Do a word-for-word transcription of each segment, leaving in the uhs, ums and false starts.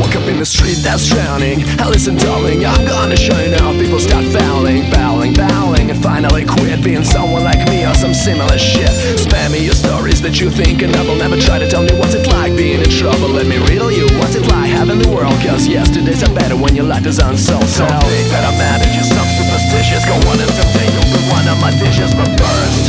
woke up in the street that's drowning. Hey, listen, darling, I'm gonna show you now. People start fouling, bowing, bowing, and finally quit being someone like me or some similar shit. Spare me your stories that you think and will never try to tell me what's it like being in trouble. Let me riddle you, what's it like having the world? Cause yesterday's are better when your life is unsolved. So think that I'm mad at you, some superstitious. Go on and someday you'll be one of my dishes. But first,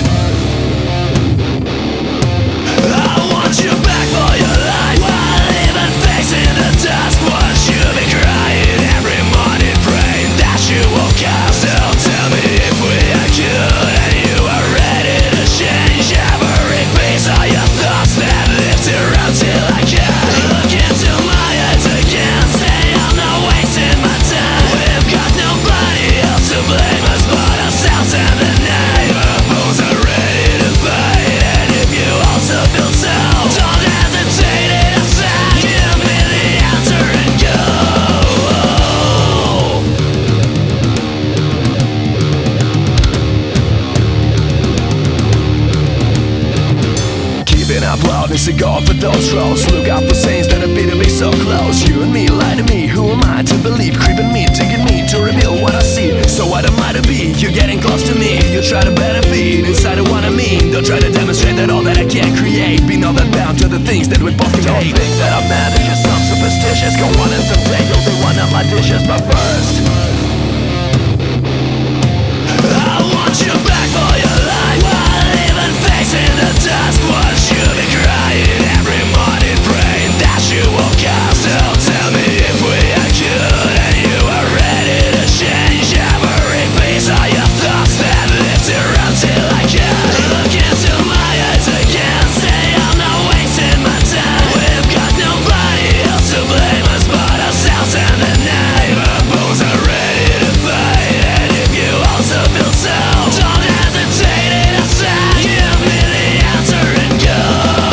I want you back for your life. While even facing the dust, what you be crying every morning, praying that you will come. So tell me if we are good and you are ready to change every piece of your thoughts that lift around till I can. Look into my eyes again, say I'm not wasting my time. We've got nobody else to blame us but ourselves and the neighborhoods are ready to fight. And if you also feel so, don't hesitate in a sec. Give me the answer and go. Keeping up loudness to go for those roads. Look out for saints that appear to be so close. You and me, lie to me, who am I to believe? Creeping me, digging me to reveal what I see. So what am I to be? You're getting close to me. You try to benefit inside of what I mean. Don't try to demonstrate that all that I can't create. Be no that bound to the things that we both can hate. Think that I'm mad at you, some superstitious. Go on and someday you'll be one of my dishes. But first, I want you back for your life. While even facing the dust, what you be crying every morning, praying that you will come. So tell me if we are good and you are ready to change every piece of your thoughts that lift around till I can. Look into my eyes again, say I'm not wasting my time. We've got nobody else to blame us but ourselves and the neighborhoods are ready to fight. And if you also feel so, don't hesitate in a sec. Give me the answer and go.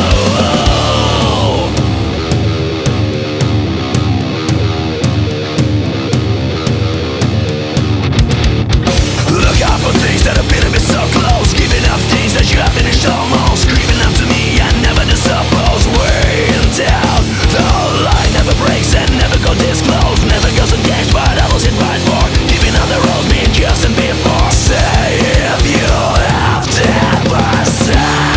Look out for things that appear to be so close. Giving up things that you have finished almost. Creeping up to me and never to suppose. Way in doubt, the line never breaks and never go disclosed. Never goes engaged but others it fight for. Giving up the road, being just and before. Say if you have ten percent.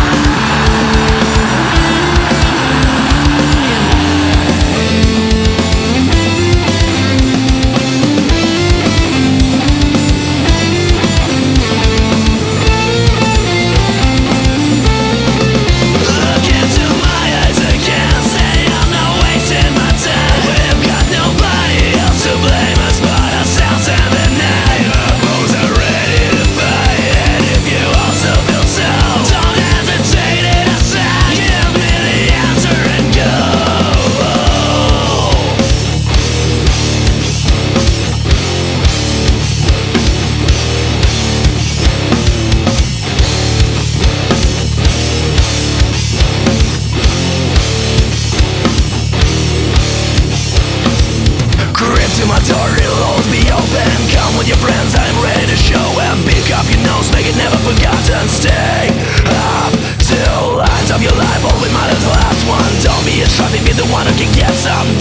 Look into my eyes again, say I'm not wasting my time. We've got nobody else to blame us but ourselves and the neighborhoods are ready to fight. And if you also feel so, don't hesitate in a sec. Give me the answer and go. Grip to my door, it'll always be open. Come with your friends, I'm ready to show them. Pick up your nose, make it never forgotten. Stay up till lines of your life, all we matters the last one. Don't be a trophy, be the one who can get some